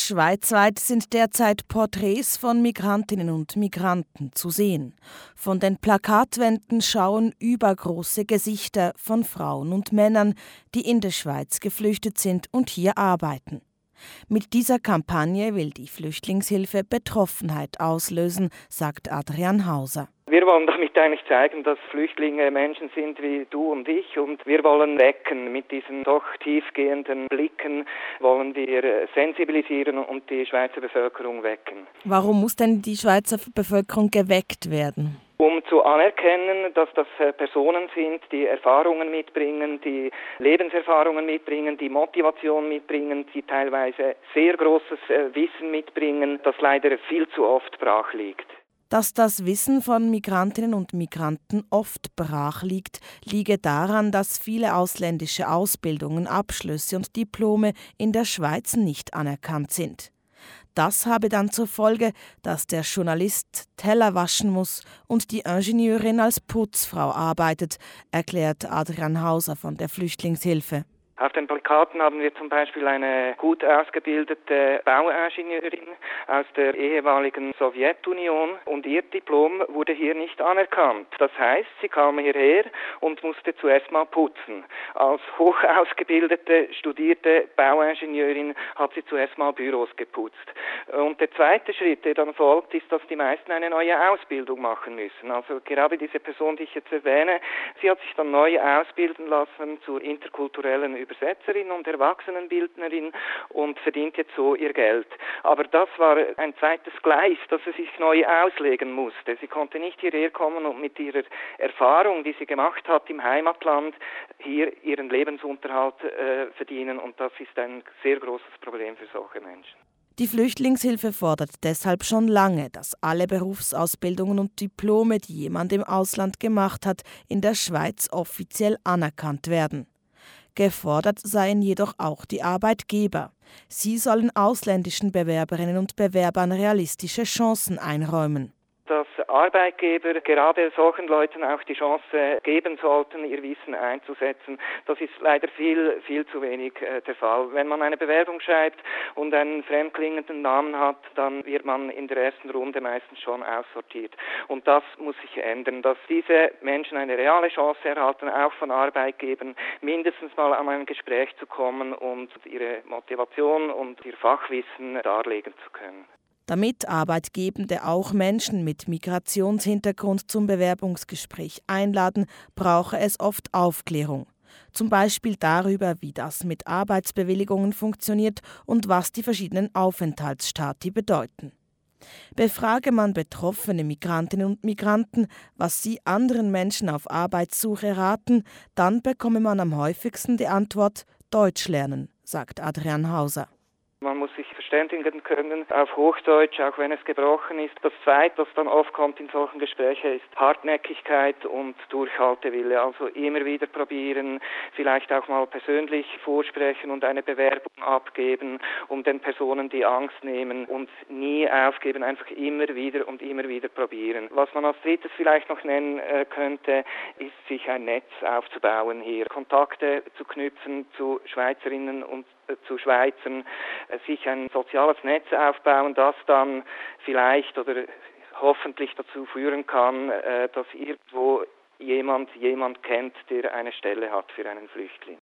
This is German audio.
Schweizweit sind derzeit Porträts von Migrantinnen und Migranten zu sehen. Von den Plakatwänden schauen übergroße Gesichter von Frauen und Männern, die in der Schweiz geflüchtet sind und hier arbeiten. Mit dieser Kampagne will die Flüchtlingshilfe Betroffenheit auslösen, sagt Adrian Hauser. Wir wollen damit eigentlich zeigen, dass Flüchtlinge Menschen sind wie du und ich, und wir wollen wecken. Mit diesen doch tiefgehenden Blicken wollen wir sensibilisieren und die Schweizer Bevölkerung wecken. Warum muss denn die Schweizer Bevölkerung geweckt werden? Um zu anerkennen, dass das Personen sind, die Erfahrungen mitbringen, die Lebenserfahrungen mitbringen, die Motivation mitbringen, die teilweise sehr großes Wissen mitbringen, das leider viel zu oft brach liegt. Dass das Wissen von Migrantinnen und Migranten oft brach liegt, liege daran, dass viele ausländische Ausbildungen, Abschlüsse und Diplome in der Schweiz nicht anerkannt sind. Das habe dann zur Folge, dass der Journalist Teller waschen muss und die Ingenieurin als Putzfrau arbeitet, erklärt Adrian Hauser von der Flüchtlingshilfe. Auf den Plakaten haben wir zum Beispiel eine gut ausgebildete Bauingenieurin aus der ehemaligen Sowjetunion, und ihr Diplom wurde hier nicht anerkannt. Das heißt, sie kam hierher und musste zuerst mal putzen. Als hoch ausgebildete, studierte Bauingenieurin hat sie zuerst mal Büros geputzt. Und der zweite Schritt, der dann folgt, ist, dass die meisten eine neue Ausbildung machen müssen. Also gerade diese Person, die ich jetzt erwähne, sie hat sich dann neu ausbilden lassen zur interkulturellen Übersetzerin und Erwachsenenbildnerin und verdient jetzt so ihr Geld. Aber das war ein zweites Gleis, das sie sich neu auslegen musste. Sie konnte nicht hierher kommen und mit ihrer Erfahrung, die sie gemacht hat im Heimatland, hier ihren Lebensunterhalt verdienen, und das ist ein sehr großes Problem für solche Menschen. Die Flüchtlingshilfe fordert deshalb schon lange, dass alle Berufsausbildungen und Diplome, die jemand im Ausland gemacht hat, in der Schweiz offiziell anerkannt werden. Gefordert seien jedoch auch die Arbeitgeber. Sie sollen ausländischen Bewerberinnen und Bewerbern realistische Chancen einräumen. Dass Arbeitgeber gerade solchen Leuten auch die Chance geben sollten, ihr Wissen einzusetzen, das ist leider viel zu wenig der Fall. Wenn man eine Bewerbung schreibt und einen fremdklingenden Namen hat, dann wird man in der ersten Runde meistens schon aussortiert. Und das muss sich ändern, dass diese Menschen eine reale Chance erhalten, auch von Arbeitgebern mindestens mal an ein Gespräch zu kommen und ihre Motivation und ihr Fachwissen darlegen zu können. Damit Arbeitgebende auch Menschen mit Migrationshintergrund zum Bewerbungsgespräch einladen, brauche es oft Aufklärung. Zum Beispiel darüber, wie das mit Arbeitsbewilligungen funktioniert und was die verschiedenen Aufenthaltsstati bedeuten. Befrage man betroffene Migrantinnen und Migranten, was sie anderen Menschen auf Arbeitssuche raten, dann bekomme man am häufigsten die Antwort Deutsch lernen, sagt Adrian Hauser. Man muss sich verständigen können auf Hochdeutsch, auch wenn es gebrochen ist. Das Zweite, was dann oft kommt in solchen Gesprächen, ist Hartnäckigkeit und Durchhaltewille. Also immer wieder probieren, vielleicht auch mal persönlich vorsprechen und eine Bewerbung abgeben, um den Personen die Angst nehmen und nie aufgeben, einfach immer wieder probieren. Was man als drittes vielleicht noch nennen könnte, ist, sich ein Netz aufzubauen hier, Kontakte zu knüpfen zu Schweizerinnen und zu Schweizern, sich ein soziales Netz aufbauen, das dann vielleicht oder hoffentlich dazu führen kann, dass irgendwo jemand kennt, der eine Stelle hat für einen Flüchtling.